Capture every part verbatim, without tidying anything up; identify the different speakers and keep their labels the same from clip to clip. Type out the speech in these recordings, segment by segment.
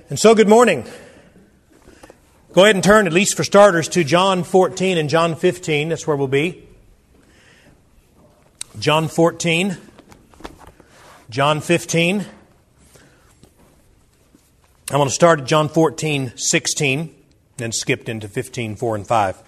Speaker 1: And so good morning. Go ahead and turn, at least for starters, to John fourteen and John fifteen. That's where we'll be. John fourteen, John fifteen. I'm going to start at John fourteen, sixteen, then skipped into fifteen, four and five.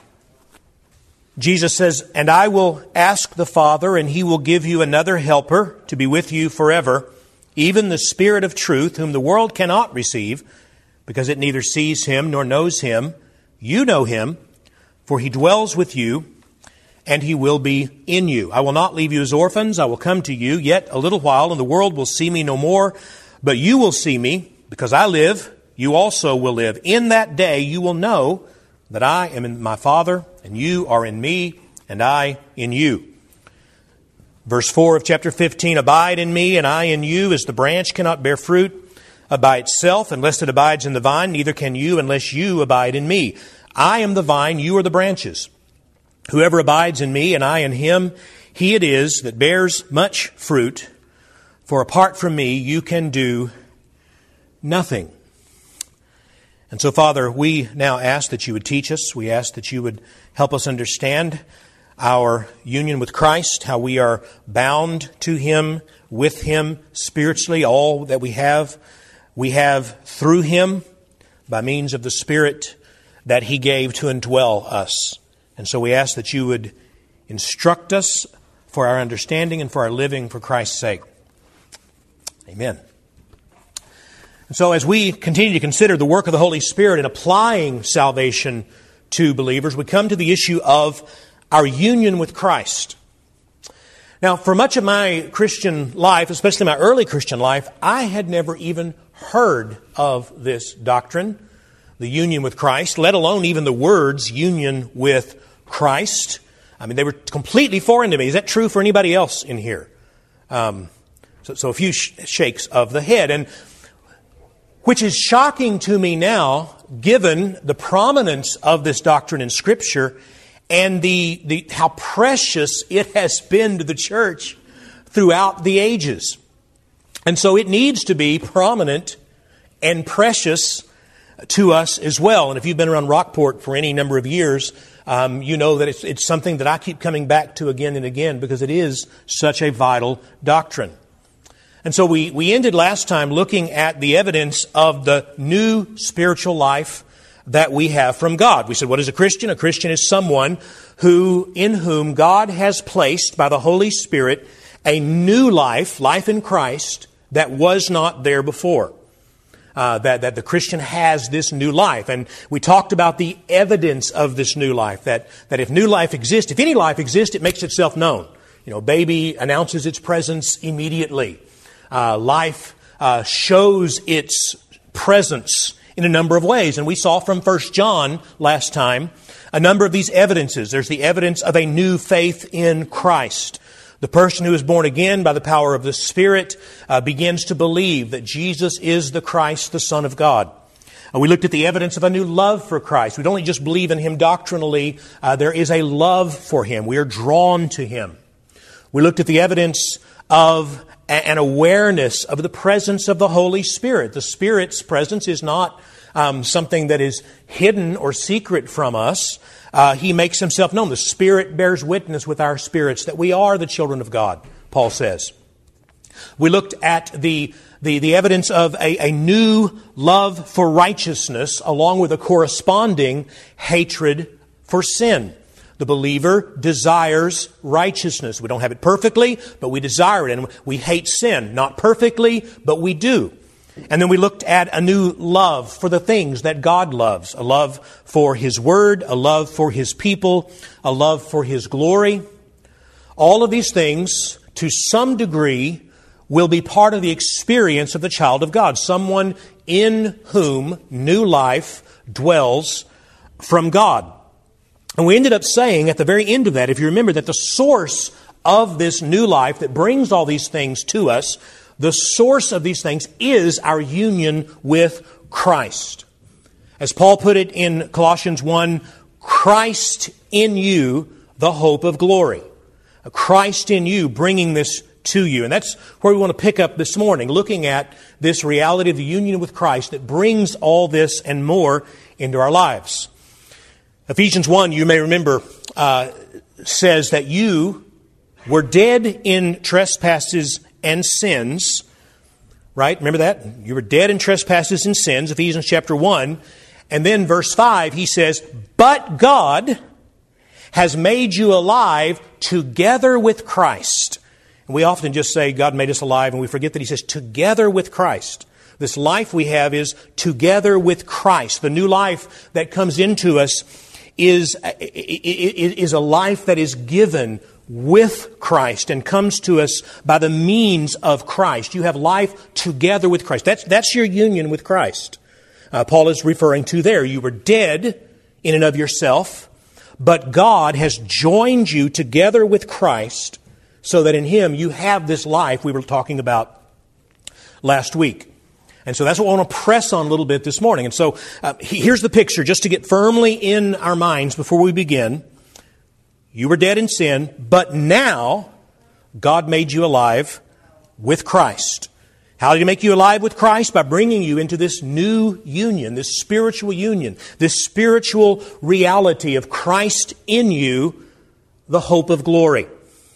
Speaker 1: Jesus says, "And I will ask the Father, and He will give you another helper to be with you forever, even the Spirit of truth, whom the world cannot receive, because it neither sees Him nor knows Him. You know Him, for He dwells with you, and He will be in you. I will not leave you as orphans. I will come to you. Yet a little while, and the world will see me no more. But you will see me, because I live. You also will live. In that day you will know that I am in my Father, and you are in me, and I in you." Verse four of chapter fifteen, "Abide in me, and I in you, as the branch cannot bear fruit by itself unless it abides in the vine, neither can you unless you abide in me. I am the vine, you are the branches. Whoever abides in me, and I in him, he it is that bears much fruit. For apart from me, you can do nothing." And so, Father, we now ask that you would teach us. We ask that you would help us understand our union with Christ, how we are bound to Him, with Him, spiritually. All that we have, we have through Him by means of the Spirit that He gave to indwell us. And so we ask that you would instruct us for our understanding and for our living for Christ's sake. Amen. And so as we continue to consider the work of the Holy Spirit in applying salvation to believers, we come to the issue of our union with Christ. Now, for much of my Christian life, especially my early Christian life, I had never even heard of this doctrine, the union with Christ, let alone even the words union with Christ. I mean, they were completely foreign to me. Is that true for anybody else in here? Um, so, so a few sh- shakes of the head. And which is shocking to me now, given the prominence of this doctrine in Scripture and the, the how precious it has been to the church throughout the ages. And so it needs to be prominent and precious to us as well. And if you've been around Rockport for any number of years, um, you know that it's, it's something that I keep coming back to again and again because it is such a vital doctrine. And so we, we ended last time looking at the evidence of the new spiritual life that we have from God. We said, what is a Christian? A Christian is someone who, in whom God has placed by the Holy Spirit a new life, life in Christ, that was not there before. Uh, that, that the Christian has this new life. And we talked about the evidence of this new life, that, that if new life exists, if any life exists, it makes itself known. You know, baby announces its presence immediately. Uh, life uh, shows its presence in a number of ways. And we saw from First John last time a number of these evidences. There's the evidence of a new faith in Christ. The person who is born again by the power of the Spirit uh, begins to believe that Jesus is the Christ, the Son of God. Uh, we looked at the evidence of a new love for Christ. We don't only just believe in Him doctrinally. Uh, there is a love for Him. We are drawn to Him. We looked at the evidence of an awareness of the presence of the Holy Spirit. The Spirit's presence is not um, something that is hidden or secret from us. Uh, he makes Himself known. The Spirit bears witness with our spirits that we are the children of God, Paul says. We looked at the the, the evidence of a, a new love for righteousness along with a corresponding hatred for sin. The believer desires righteousness. We don't have it perfectly, but we desire it. And we hate sin. Not perfectly, but we do. And then we looked at a new love for the things that God loves. A love for His Word, a love for His people, a love for His glory. All of these things, to some degree, will be part of the experience of the child of God. Someone in whom new life dwells from God. And we ended up saying at the very end of that, if you remember, that the source of this new life that brings all these things to us, the source of these things is our union with Christ. As Paul put it in Colossians one, Christ in you, the hope of glory. Christ in you, bringing this to you. And that's where we want to pick up this morning, looking at this reality of the union with Christ that brings all this and more into our lives. Ephesians one, you may remember, uh, says that you were dead in trespasses and sins, right? Remember that? You were dead in trespasses and sins, Ephesians chapter one. And then verse five, he says, but God has made you alive together with Christ. And we often just say God made us alive, and we forget that he says together with Christ. This life we have is together with Christ. The new life that comes into us is, is a life that is given with Christ and comes to us by the means of Christ. You have life together with Christ. That's, that's your union with Christ. Uh, Paul is referring to there. You were dead in and of yourself, but God has joined you together with Christ so that in Him you have this life we were talking about last week. And so that's what I want to press on a little bit this morning. And so uh, here's the picture, just to get firmly in our minds before we begin. You were dead in sin, but now God made you alive with Christ. How did He make you alive with Christ? By bringing you into this new union, this spiritual union, this spiritual reality of Christ in you, the hope of glory.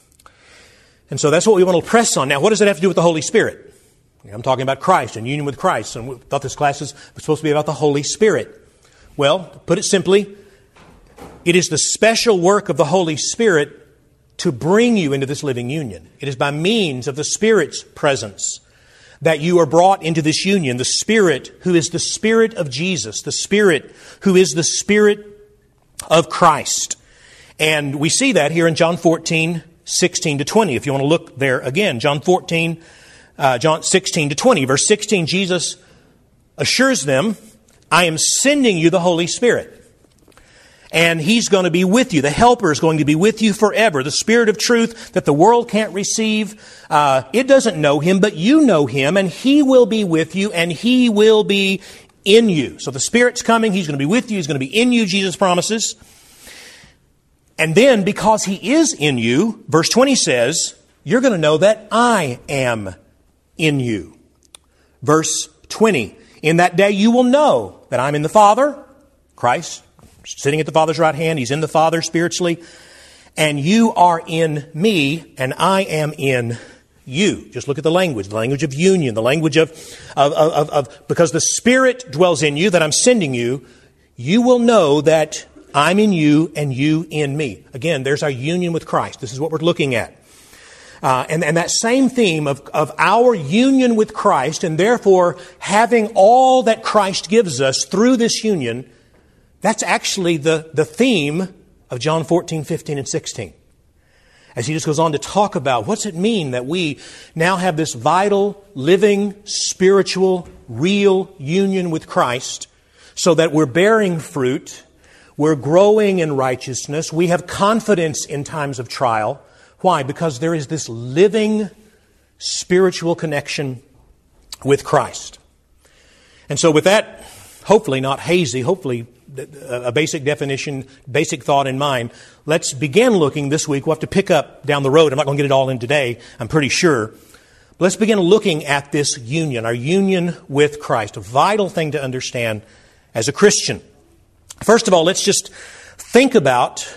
Speaker 1: And so that's what we want to press on. Now, what does that have to do with the Holy Spirit? I'm talking about Christ and union with Christ, and we thought this class was supposed to be about the Holy Spirit. Well, to put it simply, it is the special work of the Holy Spirit to bring you into this living union. It is by means of the Spirit's presence that you are brought into this union. The Spirit who is the Spirit of Jesus, the Spirit who is the Spirit of Christ. And we see that here in John fourteen, sixteen to twenty. If you want to look there again, John fourteen, uh, John sixteen to twenty. Verse sixteen, Jesus assures them, I am sending you the Holy Spirit. And He's going to be with you. The Helper is going to be with you forever. The Spirit of truth that the world can't receive. Uh, it doesn't know Him, but you know Him, and He will be with you, and He will be in you. So the Spirit's coming. He's going to be with you. He's going to be in you, Jesus promises. And then, because He is in you, verse twenty says, you're going to know that I am in you. Verse twenty, in that day you will know that I'm in the Father, Christ, sitting at the Father's right hand. He's in the Father spiritually. And you are in me, and I am in you. Just look at the language, the language of union, the language of, of, of, of, because the Spirit dwells in you, that I'm sending you, you will know that I'm in you and you in me. Again, there's our union with Christ. This is what we're looking at. Uh, and, and that same theme of, of our union with Christ, and therefore having all that Christ gives us through this union, that's actually the, the theme of John fourteen, fifteen, and sixteen. As he just goes on to talk about what's it mean that we now have this vital, living, spiritual, real union with Christ so that we're bearing fruit, we're growing in righteousness, we have confidence in times of trial. Why? Because there is this living spiritual connection with Christ. And so with that, hopefully not hazy, hopefully a basic definition, basic thought in mind, let's begin looking this week. We'll have to pick up down the road. I'm not going to get it all in today, I'm pretty sure. But let's begin looking at this union, our union with Christ, a vital thing to understand as a Christian. First of all, let's just think about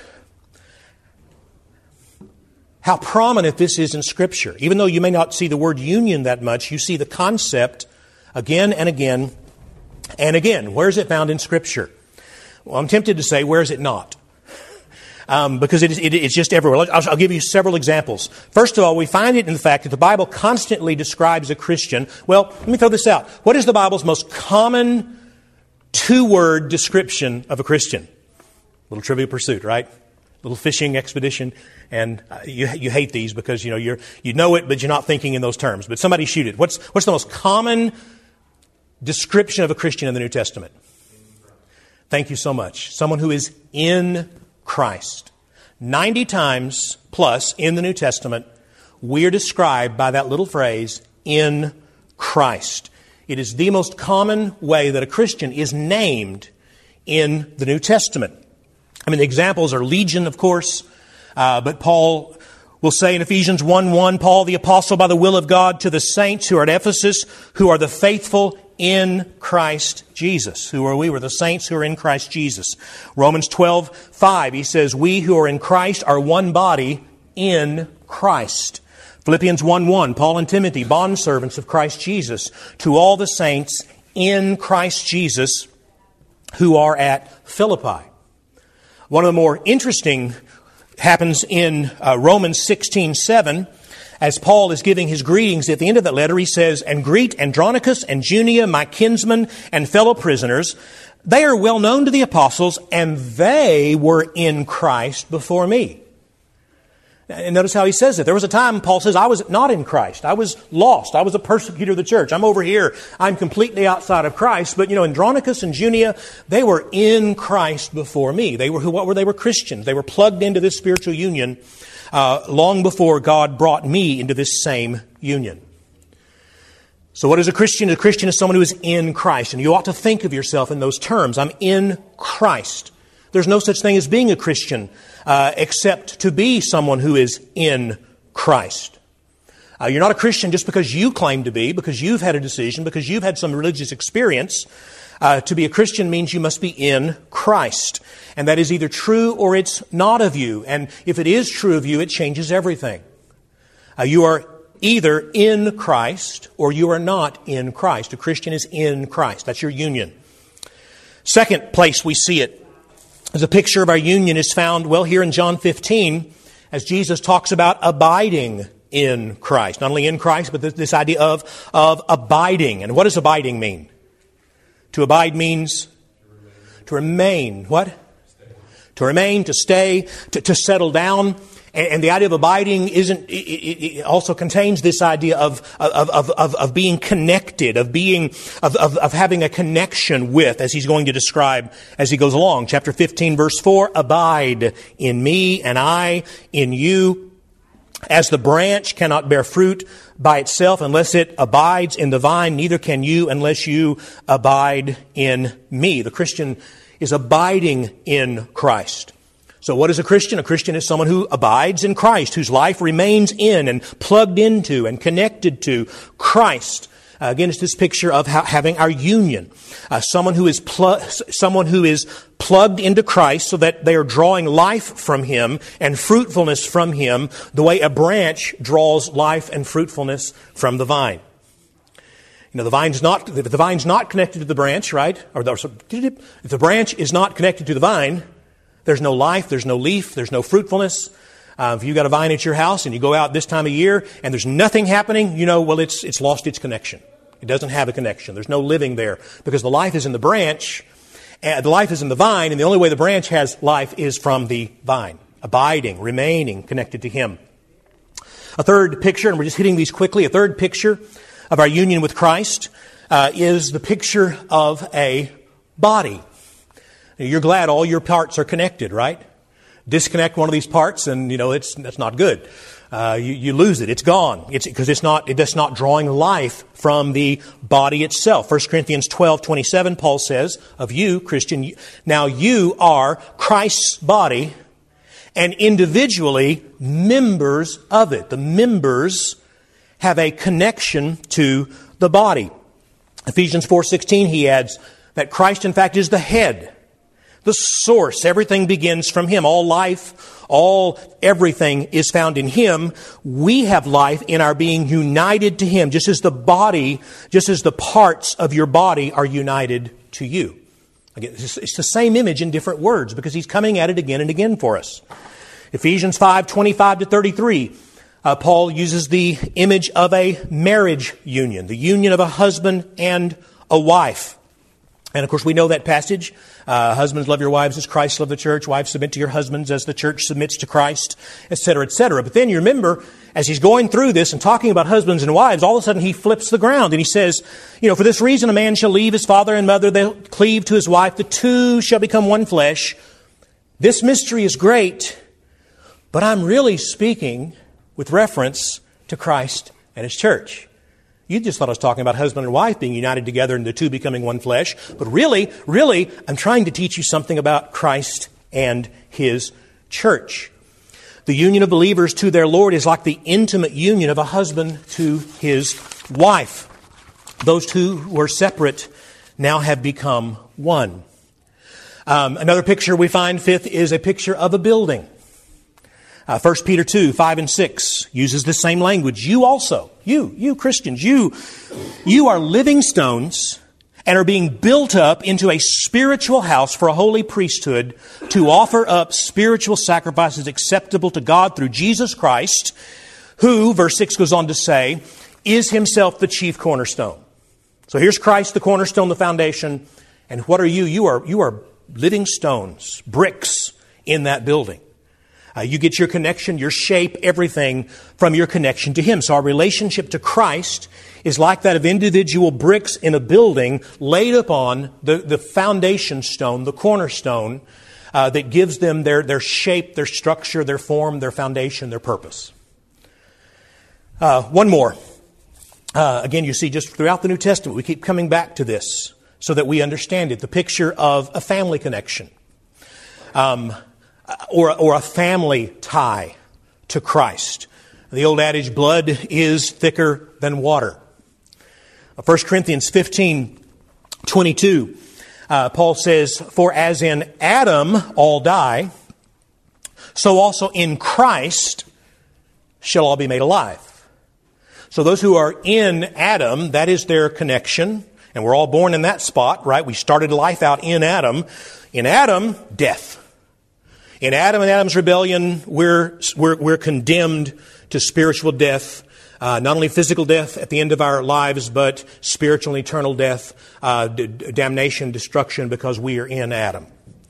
Speaker 1: how prominent this is in Scripture. Even though you may not see the word union that much, you see the concept again and again and again. Where is it found in Scripture? Well, I'm tempted to say, where is it not? Um, because it is, it, it's just everywhere. I'll, I'll give you several examples. First of all, we find it in the fact that the Bible constantly describes a Christian. Well, let me throw this out. What is the Bible's most common two-word description of a Christian? Little Trivial Pursuit, right? Little fishing expedition. And uh, you, you hate these because, you know, you're, you know it, but you're not thinking in those terms. But somebody shoot it. What's, what's the most common description of a Christian in the New Testament? Thank you so much. Someone who is in Christ. ninety times plus in the New Testament, we are described by that little phrase, in Christ. It is the most common way that a Christian is named in the New Testament. I mean, the examples are legion, of course, uh, but Paul We'll say in Ephesians one one, Paul the apostle by the will of God to the saints who are at Ephesus, who are the faithful in Christ Jesus. Who are we? We're the saints who are in Christ Jesus. Romans twelve five, he says, we who are in Christ are one body in Christ. Philippians one one, Paul and Timothy, bondservants of Christ Jesus, to all the saints in Christ Jesus who are at Philippi. One of the more interesting happens in uh, Romans sixteen seven. As Paul is giving his greetings at the end of that letter, he says, and greet Andronicus and Junia, my kinsmen and fellow prisoners. They are well known to the apostles, and they were in Christ before me. And notice how he says it. There was a time, Paul says, I was not in Christ. I was lost. I was a persecutor of the church. I'm over here. I'm completely outside of Christ. But, you know, Andronicus and Junia, they were in Christ before me. They were who? What were they? Were Christians. They were plugged into this spiritual union uh, long before God brought me into this same union. So what is a Christian? A Christian is someone who is in Christ. And you ought to think of yourself in those terms. I'm in Christ. There's no such thing as being a Christian uh, except to be someone who is in Christ. Uh, you're not a Christian just because you claim to be, because you've had a decision, because you've had some religious experience. Uh, to be a Christian means you must be in Christ. And that is either true or it's not of you. And if it is true of you, it changes everything. Uh, you are either in Christ or you are not in Christ. A Christian is in Christ. That's your union. Second place we see it as a picture of our union is found, well, here in John fifteen, as Jesus talks about abiding in Christ. Not only in Christ, but this, this idea of, of abiding. And what does abiding mean? To abide means to remain. What? To remain, to stay, to, to settle down. And, and the idea of abiding isn't, it, it, it also contains this idea of, of, of, of, of being connected, of being, of, of, of having a connection with, as he's going to describe as he goes along. Chapter fifteen, verse four, abide in me and I in you. As the branch cannot bear fruit by itself unless it abides in the vine, neither can you unless you abide in me. The Christian is abiding in Christ. So what is a Christian? A Christian is someone who abides in Christ, whose life remains in and plugged into and connected to Christ. Uh, again, it's this picture of ha- having our union. Uh, someone who is pl- someone who is plugged into Christ so that they are drawing life from Him and fruitfulness from Him the way a branch draws life and fruitfulness from the vine. You know, the vine's not, if the vine's not connected to the branch, right? Or the, if the branch is not connected to the vine, there's no life, there's no leaf, there's no fruitfulness. Uh, if you've got a vine at your house and you go out this time of year and there's nothing happening, you know, well, it's it's lost its connection. It doesn't have a connection. There's no living there because the life is in the branch, and the life is in the vine, and the only way the branch has life is from the vine, abiding, remaining connected to Him. A third picture, and we're just hitting these quickly, a third picture of our union with Christ uh, is the picture of a body. You're glad all your parts are connected, right? Disconnect one of these parts and, you know, it's that's not good. Uh, you, you lose it. It's gone. It's because it's not, it's not drawing life from the body itself. First Corinthians twelve twenty-seven, Paul says, of you, Christian, now you are Christ's body and individually members of it. The members have a connection to the body. Ephesians four sixteen, he adds that Christ, in fact, is the head. The source. Everything begins from Him. All life, all, everything is found in Him. We have life in our being united to Him, just as the body, just as the parts of your body are united to you. Again, it's the same image in different words because He's coming at it again and again for us. Ephesians five twenty-five to thirty-three, uh, Paul uses the image of a marriage union, the union of a husband and a wife. And of course, we know that passage. Uh, husbands, love your wives as Christ loved the church. Wives, submit to your husbands as the church submits to Christ, et cetera, et cetera. But then you remember, as he's going through this and talking about husbands and wives, all of a sudden he flips the ground and he says, you know, for this reason a man shall leave his father and mother, they'll cleave to his wife, the two shall become one flesh. This mystery is great, but I'm really speaking with reference to Christ and His church. You just thought I was talking about husband and wife being united together and the two becoming one flesh. But really, really, I'm trying to teach you something about Christ and His church. The union of believers to their Lord is like the intimate union of a husband to his wife. Those two who were separate now have become one. Um, another picture we find, fifth, is a picture of a building. Uh, First Peter two, five and six uses the same language. You also, you, you Christians, you, you are living stones and are being built up into a spiritual house for a holy priesthood to offer up spiritual sacrifices acceptable to God through Jesus Christ, who, verse six goes on to say, is himself the chief cornerstone. So here's Christ, the cornerstone, the foundation. And what are you? You are, you are living stones, bricks in that building. Uh, you get your connection, your shape, everything from your connection to Him. So our relationship to Christ is like that of individual bricks in a building laid upon the, the foundation stone, the cornerstone, uh, that gives them their, their shape, their structure, their form, their foundation, their purpose. Uh, one more. Uh, again, you see, just throughout the New Testament, we keep coming back to this so that we understand it. The picture of a family connection. Um, or, or a family tie to Christ. The old adage, blood is thicker than water. First Corinthians fifteen, twenty-two, uh, Paul says, for as in Adam all die, so also in Christ shall all be made alive. So those who are in Adam, that is their connection. And we're all born in that spot, right? We started life out in Adam. In Adam, death. In Adam and Adam's rebellion, we're, we're, we're condemned to spiritual death. Uh, not only physical death at the end of our lives, but spiritual and eternal death, uh, d- damnation, destruction, because we are in Adam.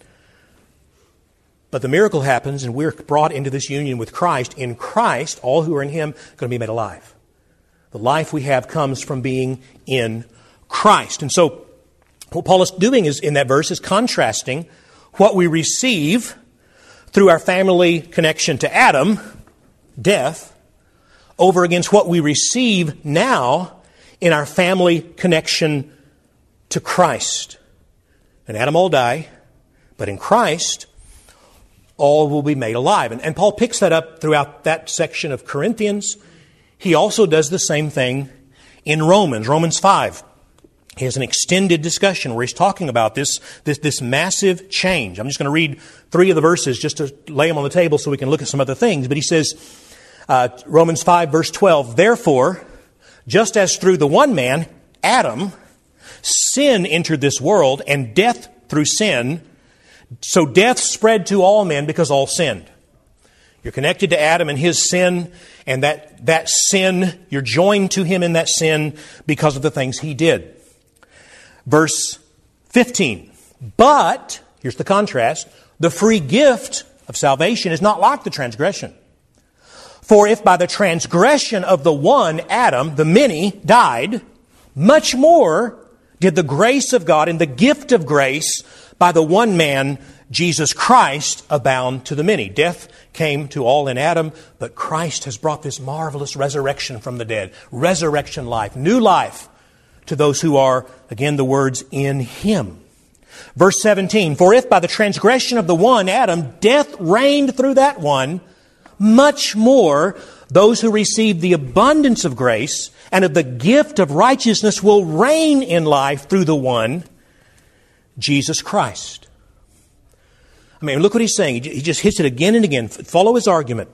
Speaker 1: But the miracle happens and we're brought into this union with Christ. In Christ, all who are in Him are going to be made alive. The life we have comes from being in Christ. And so what Paul is doing is in that verse is contrasting what we receive through our family connection to Adam, death, over against what we receive now in our family connection to Christ. And Adam all die, but in Christ, all will be made alive. And, and Paul picks that up throughout that section of Corinthians. He also does the same thing in Romans, Romans five. He has an extended discussion where he's talking about this, this, this massive change. I'm just going to read three of the verses just to lay them on the table so we can look at some other things. But he says, uh, Romans five, verse twelve, therefore, just as through the one man, Adam, sin entered this world, and death through sin, so death spread to all men because all sinned. You're connected to Adam and his sin, and that, that sin, you're joined to him in that sin because of the things he did. Verse fifteen, but, here's the contrast, the free gift of salvation is not like the transgression. For if by the transgression of the one, Adam, the many died, much more did the grace of God and the gift of grace by the one man, Jesus Christ, abound to the many. Death came to all in Adam, but Christ has brought this marvelous resurrection from the dead. Resurrection life, new life to those who are, again, the words, in Him. Verse seventeen, for if by the transgression of the one, Adam, death reigned through that one, much more those who receive the abundance of grace and of the gift of righteousness will reign in life through the one, Jesus Christ. I mean, look what he's saying. He just hits it again and again. Follow his argument.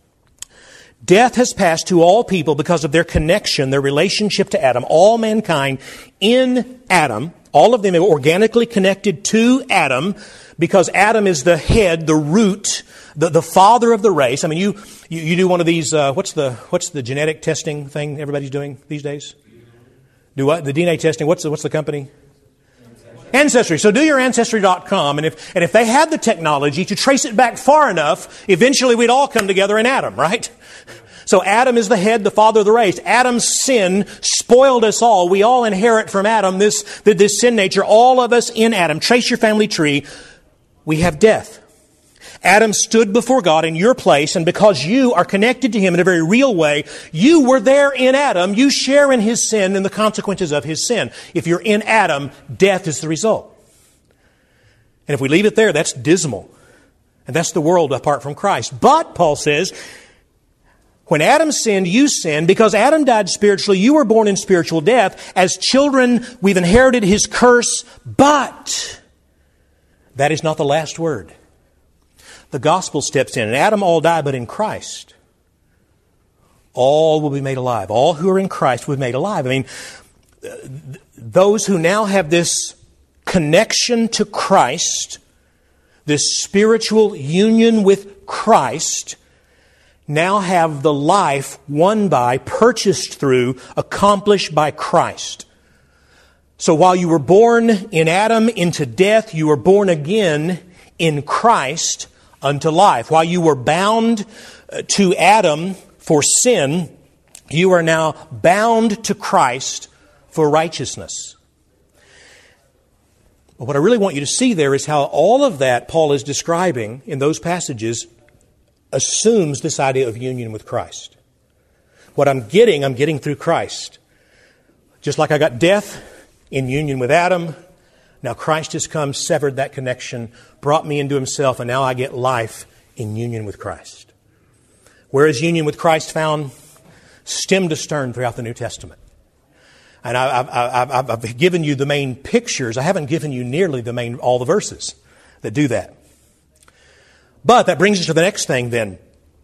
Speaker 1: Death has passed to all people because of their connection, their relationship to Adam. All mankind in Adam, all of them are organically connected to Adam because Adam is the head, the root, the, the father of the race. I mean, you you, you do one of these, uh, what's the what's the genetic testing thing everybody's doing these days? Do what? The D N A testing. What's the, what's the company? Ancestry. So do your Ancestry dot com, and if and if they had the technology to trace it back far enough, eventually we'd all come together in Adam, right? So Adam is the head, the father of the race. Adam's sin spoiled us all. We all inherit from Adam this, this sin nature. All of us in Adam. Trace your family tree. We have death. Adam stood before God in your place, and because you are connected to Him in a very real way, you were there in Adam. You share in His sin and the consequences of His sin. If you're in Adam, death is the result. And if we leave it there, that's dismal. And that's the world apart from Christ. But, Paul says, when Adam sinned, you sinned. Because Adam died spiritually, you were born in spiritual death. As children, we've inherited his curse. But that is not the last word. The gospel steps in. And Adam all died, but in Christ, all will be made alive. All who are in Christ will be made alive. I mean, those who now have this connection to Christ, this spiritual union with Christ, now have the life won by, purchased through, accomplished by Christ. So while you were born in Adam into death, you were born again in Christ unto life. While you were bound to Adam for sin, you are now bound to Christ for righteousness. But what I really want you to see there is how all of that Paul is describing in those passages assumes this idea of union with Christ. What I'm getting, I'm getting through Christ. Just like I got death in union with Adam, now Christ has come, severed that connection, brought me into himself, and now I get life in union with Christ. Where is union with Christ found? Stem to stern throughout the New Testament. And I've, I've, I've given you the main pictures. I haven't given you nearly the main, all the verses that do that. But that brings us to the next thing then.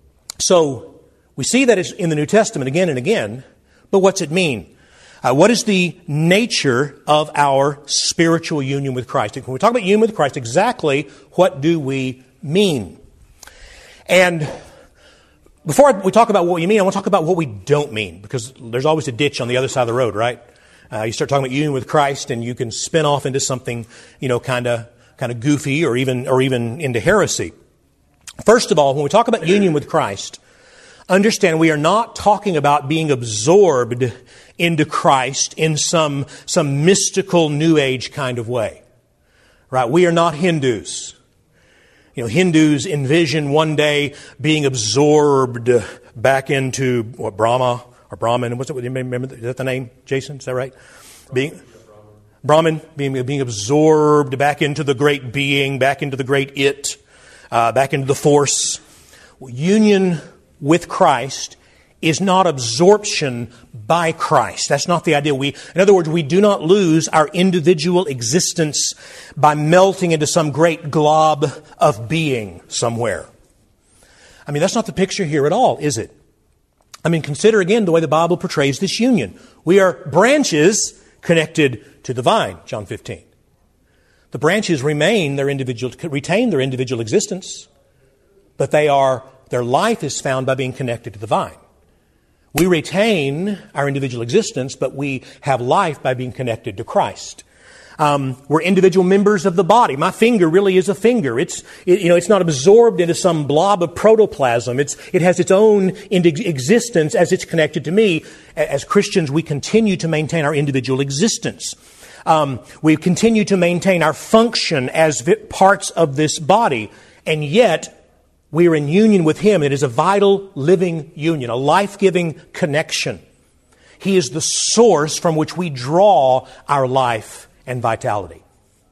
Speaker 1: So we see that it's in the New Testament again and again, but what's it mean? Uh, what is the nature of our spiritual union with Christ? When we talk about union with Christ, exactly what do we mean? And before we talk about what we mean, I want to talk about what we don't mean, because there's always a ditch on the other side of the road, right? Uh, you start talking about union with Christ, and you can spin off into something, you know, kind of, kind of goofy, or even, or even into heresy. First of all, when we talk about union with Christ, understand we are not talking about being absorbed into Christ in some, some mystical New Age kind of way, right? We are not Hindus. You know, Hindus envision one day being absorbed back into what, Brahma or Brahman. What's it? Remember, is that the name, Jason? Is that right? Being Brahman, being being absorbed back into the great being, back into the great it, uh, back into the force. Union with Christ is not absorption by Christ. That's not the idea. We, in other words, we do not lose our individual existence by melting into some great glob of being somewhere. I mean, that's not the picture here at all, is it? I mean, consider again the way the Bible portrays this union. We are branches connected to the vine, John fifteen. The branches remain their individual, retain their individual existence, but they are, their life is found by being connected to the vine. We retain our individual existence, but we have life by being connected to Christ. Um, we're individual members of the body. My finger really is a finger. It's, it, you know, it's not absorbed into some blob of protoplasm. It's, it has its own existence as it's connected to me. As Christians, we continue to maintain our individual existence. Um, we continue to maintain our function as parts of this body, and yet we are in union with Him. It is a vital, living union, a life-giving connection. He is the source from which we draw our life and vitality.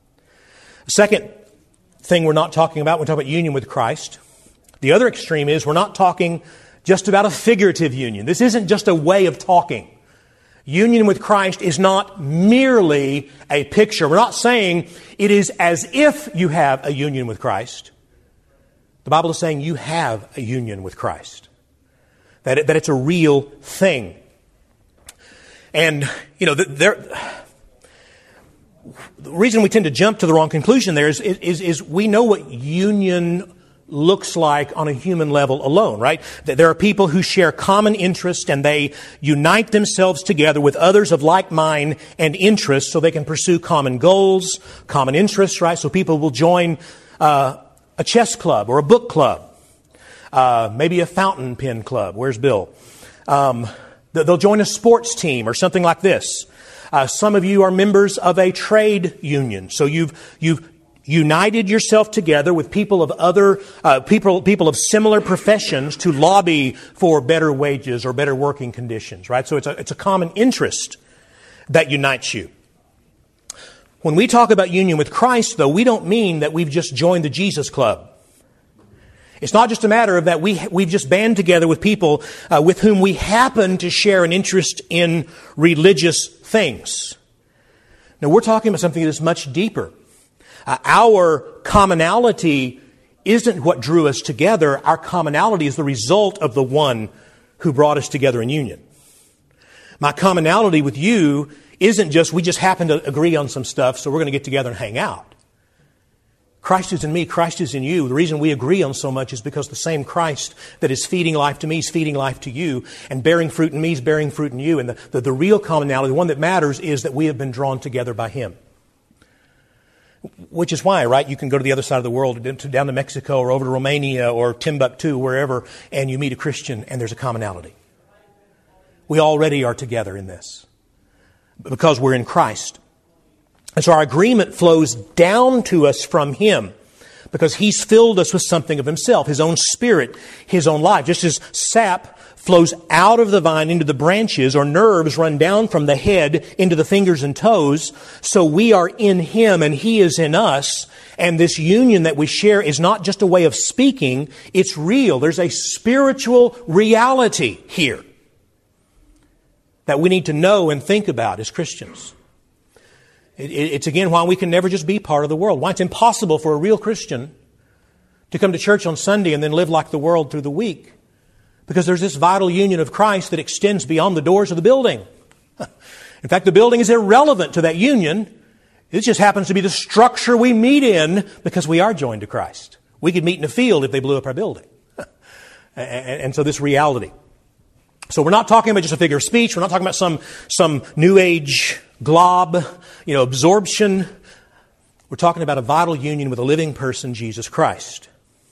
Speaker 1: The second thing we're not talking about when we talk about union with Christ, the other extreme is we're not talking just about a figurative union. This isn't just a way of talking. Union with Christ is not merely a picture. We're not saying it is as if you have a union with Christ. The Bible is saying you have a union with Christ. That, it, that it's a real thing. And, you know, there, the reason we tend to jump to the wrong conclusion there is, is, is we know what union looks like on a human level alone, right? There are people who share common interest and they unite themselves together with others of like mind and interest so they can pursue common goals, common interests, right? So people will join uh, a chess club or a book club, uh, maybe a fountain pen club. Where's Bill? Um, they'll join a sports team or something like this. Uh, some of you are members of a trade union, so you've you've united yourself together with people of other uh, people people of similar professions to lobby for better wages or better working conditions, right? So it's a it's a common interest that unites you. When we talk about union with Christ, though, we don't mean that we've just joined the Jesus Club. It's not just a matter of that we, we've just band together with people uh, with whom we happen to share an interest in religious things. Now, we're talking about something that is much deeper. Uh, our commonality isn't what drew us together. Our commonality is the result of the one who brought us together in union. My commonality with you isn't just we just happen to agree on some stuff, so we're going to get together and hang out. Christ is in me, Christ is in you. The reason we agree on so much is because the same Christ that is feeding life to me is feeding life to you, and bearing fruit in me is bearing fruit in you. And the, the, the real commonality, the one that matters, is that we have been drawn together by Him. Which is why, right, you can go to the other side of the world, down to Mexico or over to Romania or Timbuktu, wherever, and you meet a Christian and there's a commonality. We already are together in this because we're in Christ. And so our agreement flows down to us from Him because He's filled us with something of Himself, His own Spirit, His own life. Just as sap flows out of the vine into the branches, or nerves run down from the head into the fingers and toes, so we are in Him and He is in us. And this union that we share is not just a way of speaking, it's real. There's a spiritual reality here that we need to know and think about as Christians. It's again why we can never just be part of the world. Why it's impossible for a real Christian to come to church on Sunday and then live like the world through the week. Because there's this vital union of Christ that extends beyond the doors of the building. In fact, the building is irrelevant to that union. It just happens to be the structure we meet in because we are joined to Christ. We could meet in a field if they blew up our building. And so this reality. So we're not talking about just a figure of speech. We're not talking about some, some new age glob, you know, absorption. We're talking about a vital union with a living person, Jesus Christ.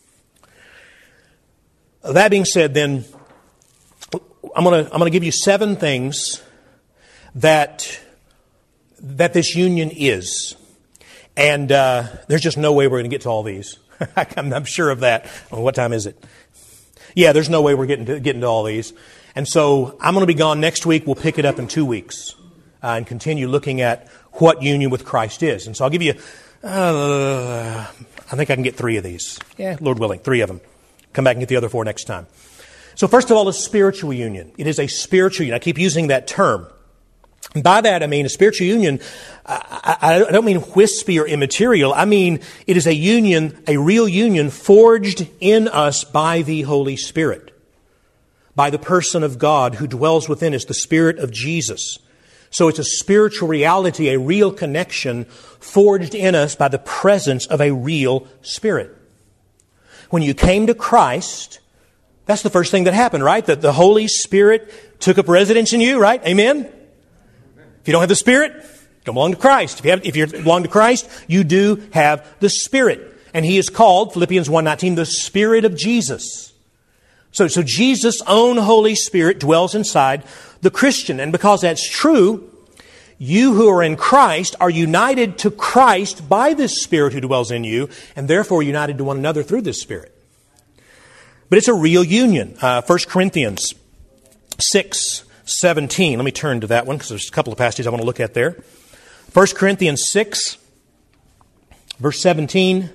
Speaker 1: That being said, then, I'm going to I'm going to give you seven things that that this union is, and uh, there's just no way we're going to get to all these. I'm, I'm sure of that. Well, what time is it? Yeah, there's no way we're getting to getting to all these, and so I'm going to be gone next week. We'll pick it up in two weeks uh, and continue looking at what union with Christ is. And so I'll give you, uh, I think I can get three of these. Yeah, Lord willing, three of them. Come back and get the other four next time. So first of all, a spiritual union. It is a spiritual union. I keep using that term. And by that, I mean a spiritual union. I, I, I don't mean wispy or immaterial. I mean it is a union, a real union forged in us by the Holy Spirit, by the person of God who dwells within us, the Spirit of Jesus. So it's a spiritual reality, a real connection forged in us by the presence of a real Spirit. When you came to Christ, that's the first thing that happened, right? That the Holy Spirit took up residence in you, right? Amen? If you don't have the Spirit, you don't belong to Christ. If you have, if you belong to Christ, you do have the Spirit. And He is called, Philippians one nineteen, the Spirit of Jesus. So, so Jesus' own Holy Spirit dwells inside the Christian. And because that's true, you who are in Christ are united to Christ by this Spirit who dwells in you, and therefore united to one another through this Spirit. But it's a real union. Uh, First Corinthians six seventeen. Let me turn to that one because there's a couple of passages I want to look at there. First Corinthians six, verse seventeen.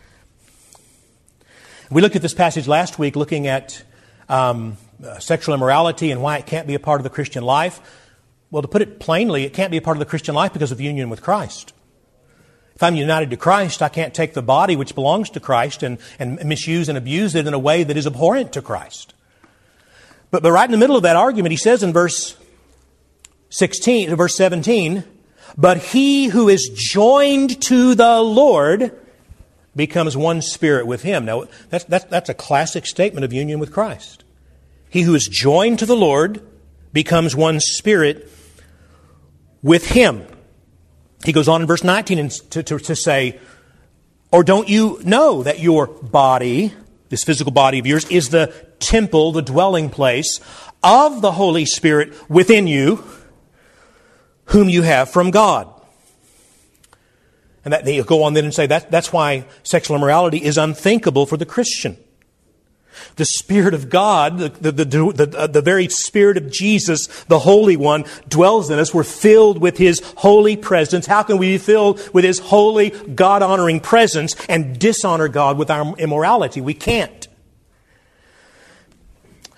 Speaker 1: We looked at this passage last week looking at um, uh, sexual immorality and why it can't be a part of the Christian life. Well, to put it plainly, it can't be a part of the Christian life because of union with Christ. If I'm united to Christ, I can't take the body which belongs to Christ and, and misuse and abuse it in a way that is abhorrent to Christ. But, but right in the middle of that argument, he says in verse sixteen, verse seventeen, but he who is joined to the Lord becomes one spirit with Him. Now, that's, that's, that's a classic statement of union with Christ. He who is joined to the Lord becomes one spirit with Him. He goes on in verse nineteen to, to, to say, or don't you know that your body, this physical body of yours, is the temple, the dwelling place of the Holy Spirit within you, whom you have from God. And that they go on then and say that that's why sexual immorality is unthinkable for the Christian. The Spirit of God, the, the, the, the, the very Spirit of Jesus, the Holy One, dwells in us. We're filled with His holy presence. How can we be filled with His holy, God-honoring presence and dishonor God with our immorality? We can't.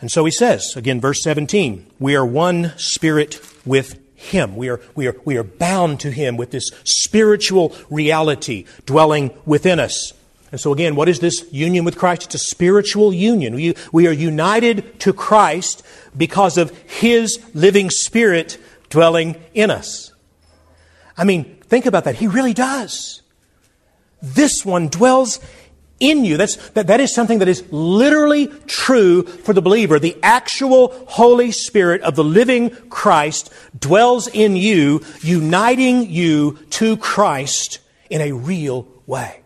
Speaker 1: And so he says, again, verse seventeen, we are one spirit with Him. We are, we are, we are bound to Him with this spiritual reality dwelling within us. And so again, what is this union with Christ? It's a spiritual union. We, we are united to Christ because of His living Spirit dwelling in us. I mean, think about that. He really does. This one dwells in you. That's, that, that is something that is literally true for the believer. The actual Holy Spirit of the living Christ dwells in you, uniting you to Christ in a real way.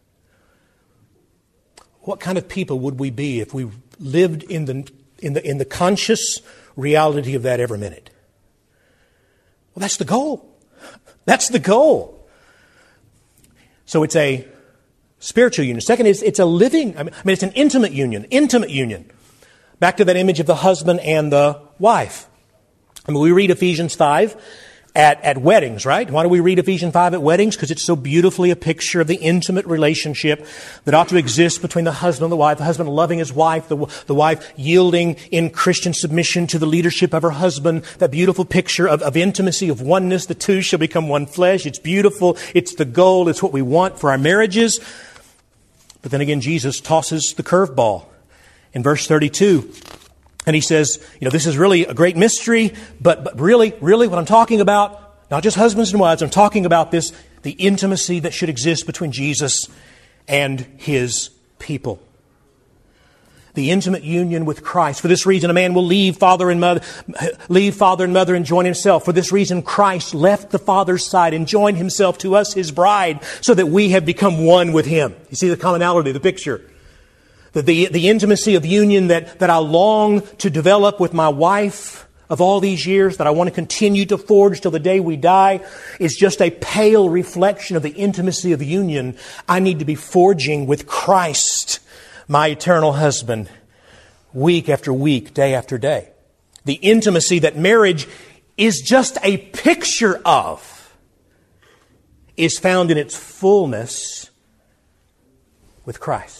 Speaker 1: What kind of people would we be if we lived in the, in the, in the conscious reality of that every minute? Well, that's the goal. That's the goal. So it's a spiritual union. Second is it's a living, I mean, I mean it's an intimate union, intimate union. Back to that image of the husband and the wife. I mean, we read Ephesians five at, at weddings, right? Why do we read Ephesians five at weddings? Because it's so beautifully a picture of the intimate relationship that ought to exist between the husband and the wife, the husband loving his wife, the, the wife yielding in Christian submission to the leadership of her husband, that beautiful picture of, of intimacy, of oneness. The two shall become one flesh. It's beautiful. It's the goal. It's what we want for our marriages. But then again, Jesus tosses the curveball in verse thirty-two. And He says, you know, this is really a great mystery, but, but really, really what I'm talking about, not just husbands and wives, I'm talking about this, the intimacy that should exist between Jesus and His people. The intimate union with Christ. For this reason, a man will leave father and mother, leave father and mother and join himself. For this reason, Christ left the Father's side and joined Himself to us, His bride, so that we have become one with Him. You see the commonality, the picture. The, the, the intimacy of union that, that I long to develop with my wife of all these years, that I want to continue to forge till the day we die, is just a pale reflection of the intimacy of union I need to be forging with Christ, my eternal husband, week after week, day after day. The intimacy that marriage is just a picture of is found in its fullness with Christ.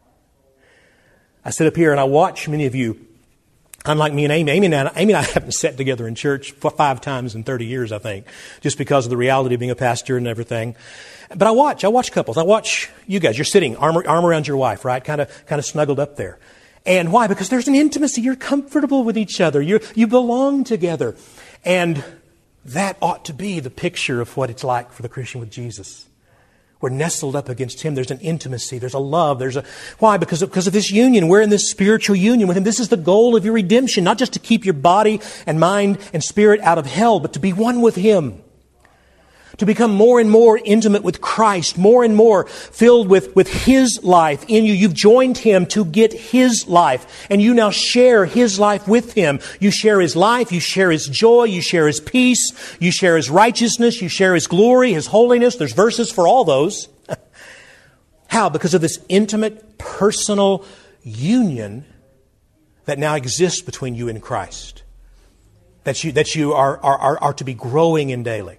Speaker 1: I sit up here and I watch many of you, unlike me and Amy. Amy and I, Amy and I haven't sat together in church for five times in thirty years, I think, just because of the reality of being a pastor and everything. But I watch, I watch couples. I watch you guys. You're sitting arm, arm around your wife, right? Kind of, kind of snuggled up there. And why? Because there's an intimacy. You're comfortable with each other. You you belong together. And that ought to be the picture of what it's like for the Christian with Jesus. We're nestled up against Him. There's an intimacy. There's a love. There's a why? Because of, because of this union. We're in this spiritual union with Him. This is the goal of your redemption. Not just to keep your body and mind and spirit out of hell, but to be one with Him. To become more and more intimate with Christ, more and more filled with, with His life in you. You've joined Him to get His life, and you now share His life with Him. You share His life, you share His joy, you share His peace, you share His righteousness, you share His glory, His holiness. There's verses for all those. How? Because of this intimate, personal union that now exists between you and Christ. That you, that you are, are, are, are to be growing in daily.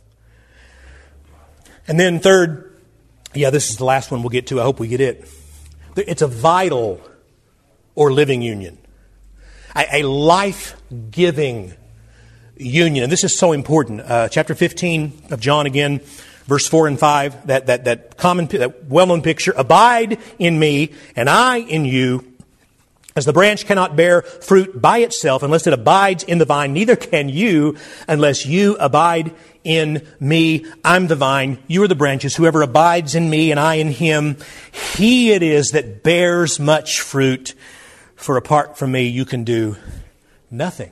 Speaker 1: And then third, yeah, this is the last one we'll get to. I hope we get it. It's a vital or living union. A, a life-giving union. And this is so important. Uh, chapter fifteen of John again, verse four and five, that, that, that common, that well-known picture. Abide in me and I in you. As the branch cannot bear fruit by itself unless it abides in the vine, neither can you unless you abide in me. I'm the vine, you are the branches. Whoever abides in me and I in him, he it is that bears much fruit. For apart from me, you can do nothing.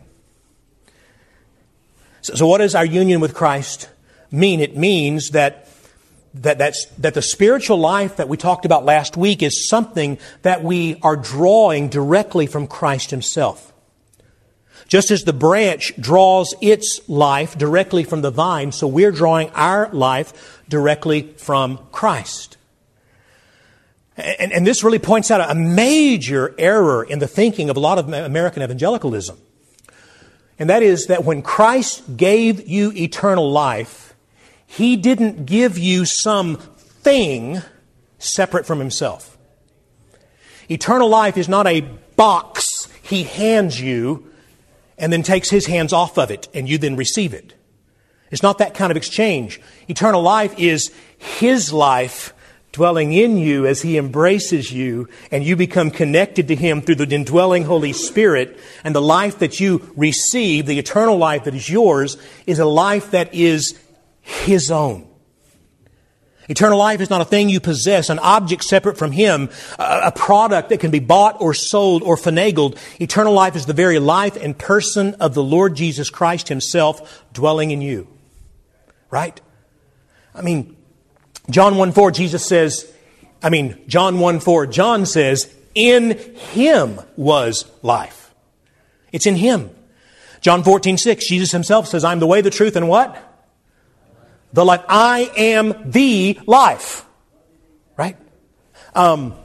Speaker 1: So, so what does our union with Christ mean? It means that That, that's, that the spiritual life that we talked about last week is something that we are drawing directly from Christ Himself. Just as the branch draws its life directly from the vine, so we're drawing our life directly from Christ. And, and this really points out a major error in the thinking of a lot of American evangelicalism. And that is that when Christ gave you eternal life, He didn't give you some thing separate from Himself. Eternal life is not a box He hands you and then takes His hands off of it, and you then receive it. It's not that kind of exchange. Eternal life is His life dwelling in you as He embraces you, and you become connected to Him through the indwelling Holy Spirit. And the life that you receive, the eternal life that is yours, is a life that is His own. Eternal life is not a thing you possess, an object separate from Him, a product that can be bought or sold or finagled. Eternal life is the very life and person of the Lord Jesus Christ Himself dwelling in you. Right? I mean, John one four, Jesus says, I mean, John one four, John says, in Him was life. It's in Him. John fourteen six, Jesus Himself says, I'm the way, the truth, and what? The life. I am the life. Right? Um,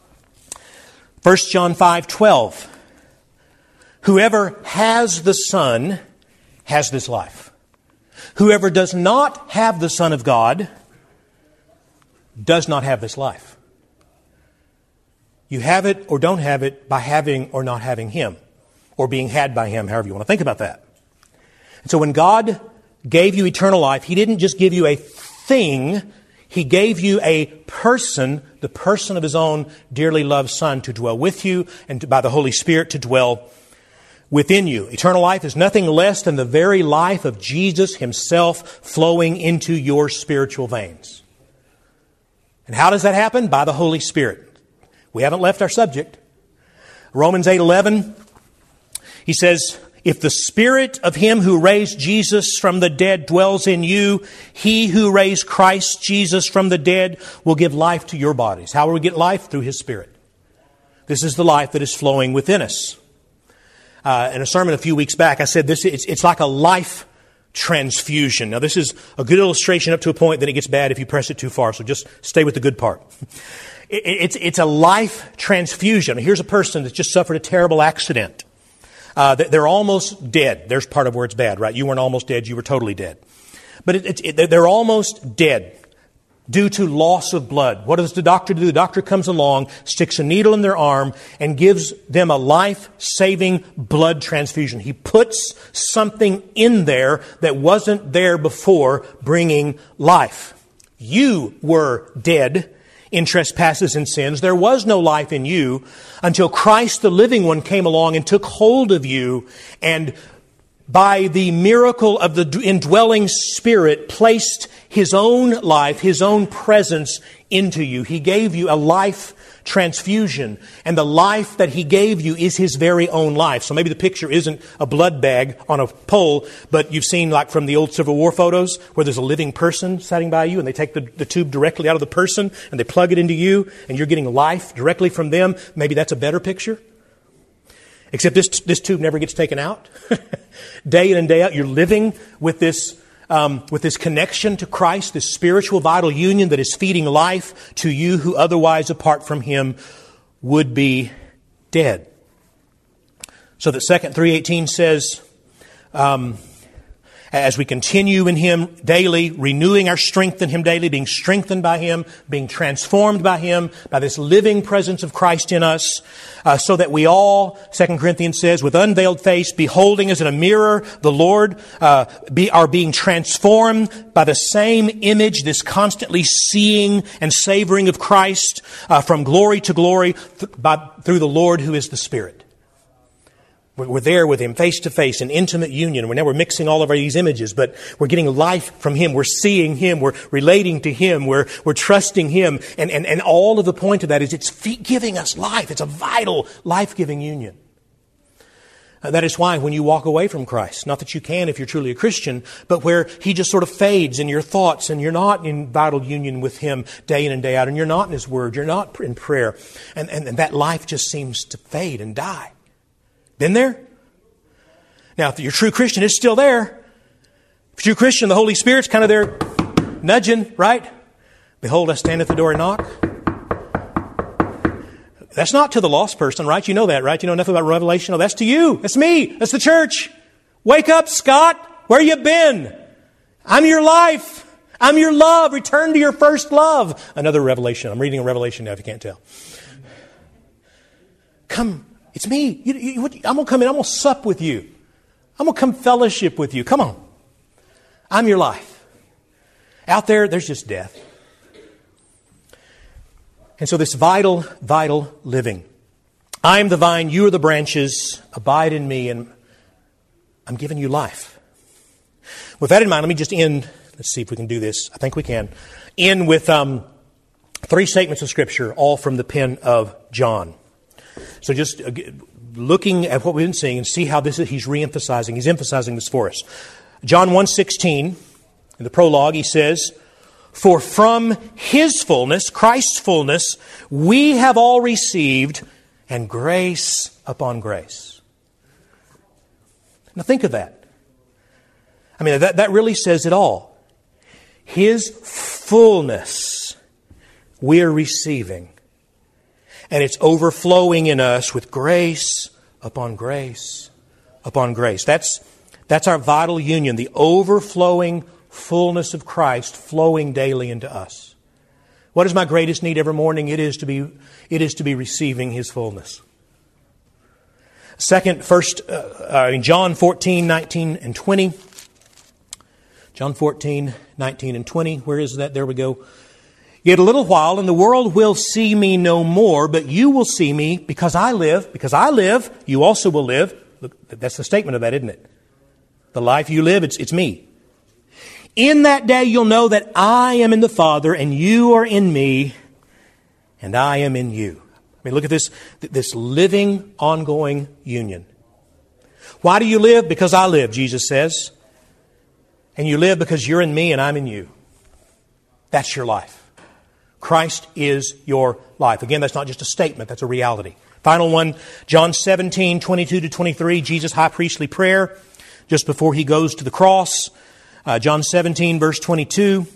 Speaker 1: First John five twelve. Whoever has the Son has this life. Whoever does not have the Son of God does not have this life. You have it or don't have it by having or not having Him, or being had by Him, however you want to think about that. And so when God gave you eternal life, He didn't just give you a thing. He gave you a person, the person of His own dearly loved Son, to dwell with you, and to, by the Holy Spirit to dwell within you. Eternal life is nothing less than the very life of Jesus Himself flowing into your spiritual veins. And how does that happen? By the Holy Spirit. We haven't left our subject. Romans eight eleven, he says, if the Spirit of Him who raised Jesus from the dead dwells in you, He who raised Christ Jesus from the dead will give life to your bodies. How will we get life? Through His Spirit. This is the life that is flowing within us. Uh, in a sermon a few weeks back, I said this: it's, it's like a life transfusion. Now, this is a good illustration up to a point, then it gets bad if you press it too far. So just stay with the good part. It, it's, it's a life transfusion. Here's a person that's just suffered a terrible accident. Uh, they're almost dead. There's part of where it's bad, right? You weren't almost dead. You were totally dead. But it, it, it, they're almost dead due to loss of blood. What does the doctor do? The doctor comes along, sticks a needle in their arm, and gives them a life-saving blood transfusion. He puts something in there that wasn't there before, bringing life. You were dead in trespasses and sins. There was no life in you until Christ the living one came along and took hold of you, and by the miracle of the indwelling Spirit placed His own life, His own presence into you. He gave you a life transfusion, and the life that He gave you is His very own life. So maybe the picture isn't a blood bag on a pole, but you've seen, like from the old Civil War photos, where there's a living person sitting by you, and they take the, the tube directly out of the person, and they plug it into you, and you're getting life directly from them. Maybe that's a better picture. Except this this tube never gets taken out. Day in and day out, you're living with this um, with this connection to Christ, this spiritual vital union that is feeding life to you who otherwise, apart from Him, would be dead. So that Second three eighteen says, um, as we continue in Him daily, renewing our strength in Him daily, being strengthened by Him, being transformed by Him, by this living presence of Christ in us, uh, so that we all, Second Corinthians says, with unveiled face, beholding as in a mirror the Lord, uh, be, are being transformed by the same image, this constantly seeing and savoring of Christ, uh, from glory to glory th- by, through the Lord who is the Spirit. We're there with Him face to face in intimate union. We're now we're mixing all of our, these images, but we're getting life from Him. We're seeing Him. We're relating to Him. We're, we're trusting Him. And, and, and all of the point of that is it's giving us life. It's a vital, life-giving union. Uh, that is why when you walk away from Christ, not that you can if you're truly a Christian, but where He just sort of fades in your thoughts and you're not in vital union with Him day in and day out, and you're not in His Word, you're not in prayer, and, and, and that life just seems to fade and die. Been there? Now, if you're a true Christian, it's still there. If you're a true Christian, the Holy Spirit's kind of there nudging, right? Behold, I stand at the door and knock. That's not to the lost person, right? You know that, right? You know enough about Revelation. No, that's to you. That's me. That's the church. Wake up, Scott. Where you been? I'm your life. I'm your love. Return to your first love. Another Revelation. I'm reading a Revelation now if you can't tell. Come. It's me. You, you, what, I'm going to come in. I'm going to sup with you. I'm going to come fellowship with you. Come on. I'm your life. Out there, there's just death. And so this vital, vital living. I am the vine, you are the branches. Abide in me, and I'm giving you life. With that in mind, let me just end. Let's see if we can do this. I think we can. End with um, three statements of Scripture, all from the pen of John. So just uh, looking at what we've been seeing and see how this is, he's re-emphasizing. He's emphasizing this for us. John one sixteen, in the prologue, he says, for from His fullness, Christ's fullness, we have all received, and grace upon grace. Now think of that. I mean, that, that really says it all. His fullness we're receiving. And it's overflowing in us with grace upon grace upon grace. That's, that's our vital union, the overflowing fullness of Christ flowing daily into us. What is my greatest need every morning? It is to be, it is to be receiving His fullness. Second, first, uh, uh, in John fourteen, nineteen, and twenty. John fourteen, nineteen, and twenty. Where is that? There we go. Yet a little while, and the world will see me no more, but you will see me because I live. Because I live, you also will live. Look, that's the statement of that, isn't it? The life you live, it's, it's me. In that day you'll know that I am in the Father, and you are in me, and I am in you. I mean, look at this, this living, ongoing union. Why do you live? Because I live, Jesus says. And you live because you're in me and I'm in you. That's your life. Christ is your life. Again, that's not just a statement, that's a reality. Final one, John seventeen, twenty-two to twenty-three, Jesus' high priestly prayer, just before He goes to the cross. Uh, John seventeen, verse twenty-two,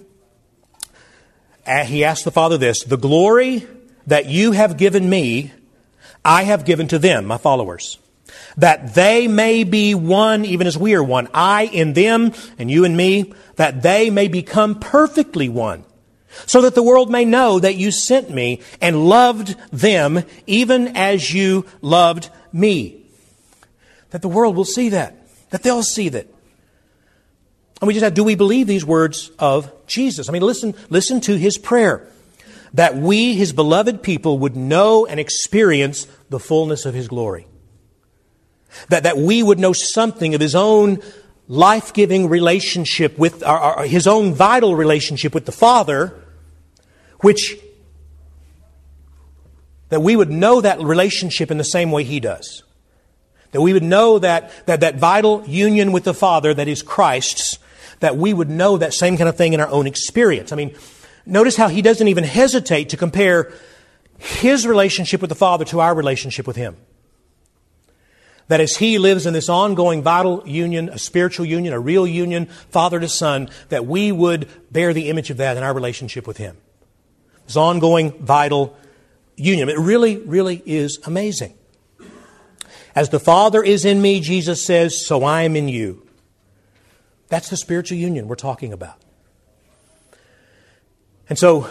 Speaker 1: uh, He asked the Father this, the glory that you have given me, I have given to them, my followers, that they may be one even as we are one. I in them and you in me, that they may become perfectly one, so that the world may know that you sent me and loved them even as you loved me. That the world will see that, that they'll see that. And we just have, do we believe these words of Jesus? I mean, listen, listen to His prayer. That we, His beloved people, would know and experience the fullness of His glory. That, that we would know something of His own life-giving relationship with, our, our, His own vital relationship with the Father, which, that we would know that relationship in the same way He does. That we would know that, that, that vital union with the Father that is Christ's, that we would know that same kind of thing in our own experience. I mean, notice how He doesn't even hesitate to compare His relationship with the Father to our relationship with Him. That as He lives in this ongoing vital union, a spiritual union, a real union, Father to Son, that we would bear the image of that in our relationship with Him. This ongoing vital union. It really, really is amazing. As the Father is in me, Jesus says, so I am in you. That's the spiritual union we're talking about. And so,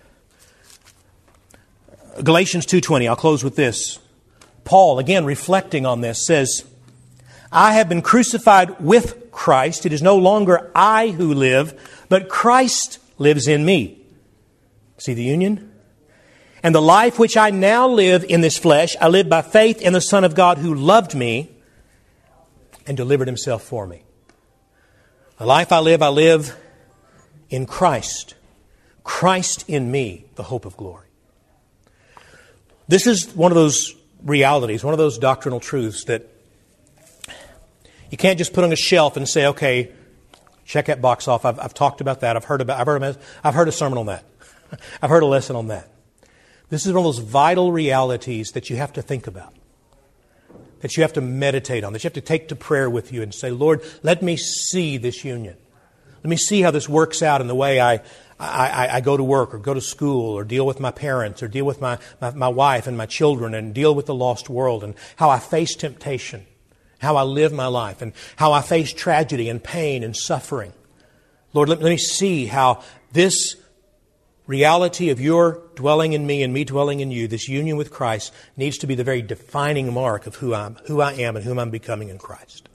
Speaker 1: Galatians two twenty, I'll close with this. Paul, again reflecting on this, says, I have been crucified with Christ. It is no longer I who live, but Christ lives in me. See the union? And the life which I now live in this flesh, I live by faith in the Son of God who loved me and delivered Himself for me. The life I live, I live in Christ. Christ in me, the hope of glory. This is one of those realities, one of those doctrinal truths that you can't just put on a shelf and say, okay, check that box off. I've, I've talked about that. I've heard about. I've heard, I've heard a sermon on that. I've heard a lesson on that. This is one of those vital realities that you have to think about, that you have to meditate on, that you have to take to prayer with you and say, Lord, let me see this union. Let me see how this works out in the way I, I, I go to work or go to school or deal with my parents or deal with my, my, my wife and my children and deal with the lost world, and how I face temptation, how I live my life, and how I face tragedy and pain and suffering. Lord, let, let me see how this reality of your dwelling in me and me dwelling in you, this union with Christ, needs to be the very defining mark of who I'm, who I am and whom I'm becoming in Christ.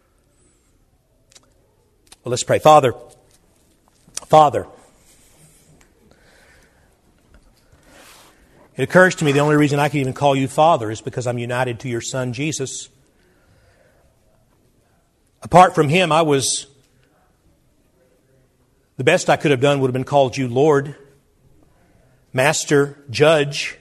Speaker 1: Well, let's pray. Father, Father, it occurs to me the only reason I can even call you Father is because I'm united to your Son, Jesus. Apart from Him, I was, the best I could have done would have been called you Lord, Master, Judge.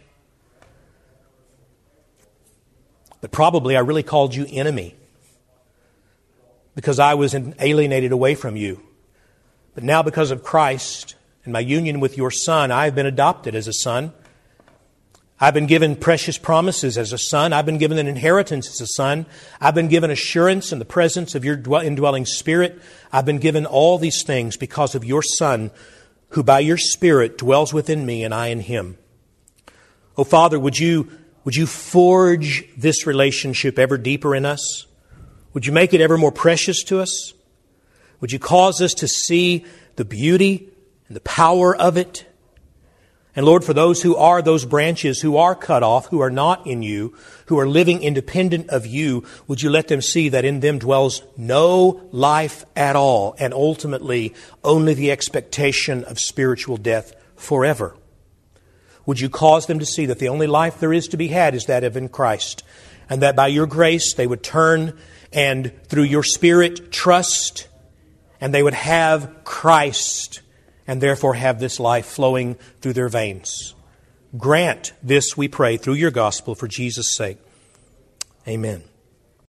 Speaker 1: But probably I really called you enemy because I was alienated away from you. But now because of Christ and my union with your Son, I have been adopted as a son. I've been given precious promises as a son. I've been given an inheritance as a son. I've been given assurance in the presence of your indwelling Spirit. I've been given all these things because of your Son, who by your Spirit dwells within me and I in Him. Oh, Father, would you, would you forge this relationship ever deeper in us? Would you make it ever more precious to us? Would you cause us to see the beauty and the power of it? And Lord, for those who are those branches who are cut off, who are not in you, who are living independent of you, would you let them see that in them dwells no life at all, and ultimately only the expectation of spiritual death forever? Would you cause them to see that the only life there is to be had is that of in Christ, and that by your grace they would turn and through your Spirit trust, and they would have Christ, and therefore have this life flowing through their veins. Grant this, we pray, through your gospel for Jesus' sake. Amen.